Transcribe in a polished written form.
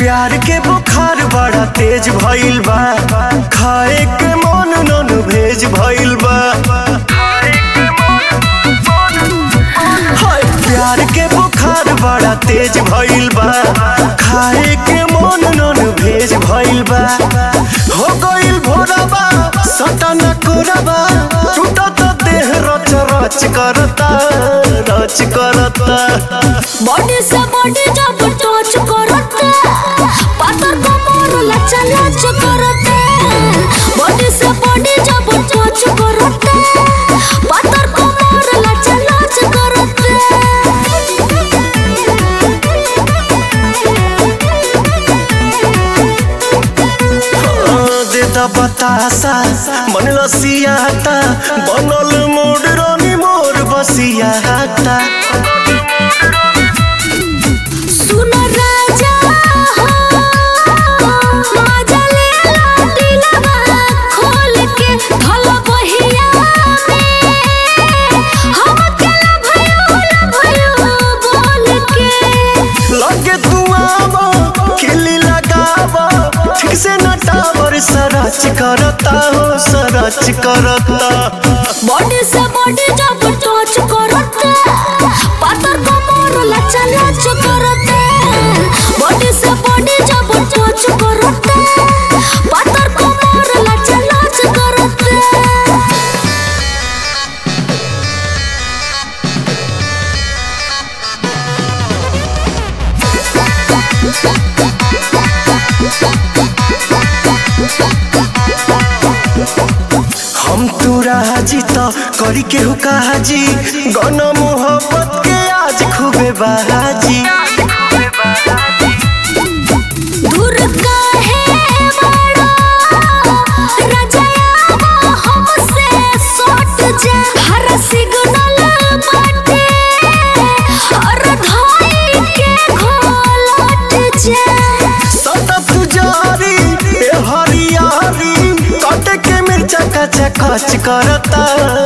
प्यार के बुखार बड़ा तेज भइल बा, खाए के मन नन भेज भइल बा। प्यार के बुखार बड़ा तेज भइल बा, खाए के मन नन भेज भइल बा। हो गइल भोरबा सटन कोरबा, टूटत देह रच रच करता रच करता। बॉडी से बॉडी जब टच करते, पातर कमर लचा लच करते। बॉडी से बॉडी जब टच करते, पातर कमर लचा लच करते। देता बतासा मन लसियाता, बनल मोड़ रानी मोर बसियाता। सुनो राजा हो, मजा ले ला दिलवा खोल के, भला बहिया में हम अकेला भयो बोल के। लगे तू आवा खिली लगावा, ठीक से नटावर सरच करता हो सरच करता। बॉडी से बॉडी जब टच करते, पातर कमर लचा लच करते। बॉडी से बॉडी जब टच करते, पातर कमर लचा लच करते। हम तू राजी तो करी के हुकाजी, गन मोहब्बत के आज खूबे बाजी। दूर काहे बड़ा रजाया हमसे सट जा, हर सिग्नल बाटे और धाई के घोलट जा। सतत जारी ए हरियारी, काटे के मिर्चा कच कच करता